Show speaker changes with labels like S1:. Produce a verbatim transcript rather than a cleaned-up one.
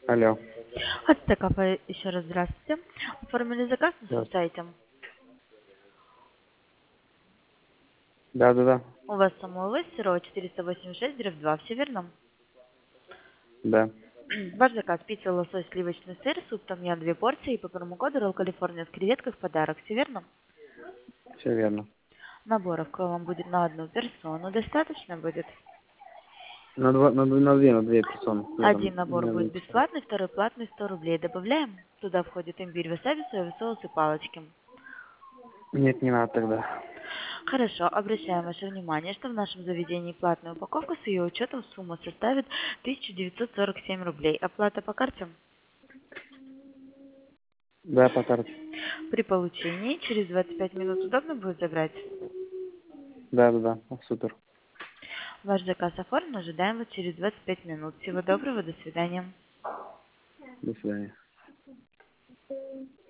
S1: Алло.
S2: Ацтекафе, еще раз здравствуйте. Оформили заказ на своем
S1: Да,
S2: сайте.
S1: да, да, да.
S2: У вас самого Серова четыреста восемьдесят шесть, дробь два, все верно?
S1: Да,
S2: Ваш заказ: пицца, лосось, сливочный сыр, суп том-ям, две порции, и по промокоду Roll California с креветкой в подарок, все верно?
S1: все верно.
S2: Наборов к вам будет на одну персону, достаточно будет?
S1: На, два, на, две- на две, на две персоны. Я там,
S2: Один набор
S1: на две
S2: будет
S1: персоны.
S2: бесплатный, второй платный, сто рублей добавляем. Туда входит имбирь, васаби, соевый соус и палочки.
S1: Нет, не надо тогда.
S2: Хорошо, обращаем ваше внимание, что в нашем заведении платная упаковка, с ее учетом сумма составит тысяча девятьсот сорок семь рублей. Оплата по карте.
S1: Да, по карте.
S2: При получении через двадцать пять минут удобно будет забрать.
S1: Да, да, да. О, супер.
S2: Ваш заказ оформлен, ожидаем вас через двадцать пять минут. Всего доброго, до свидания.
S1: До свидания.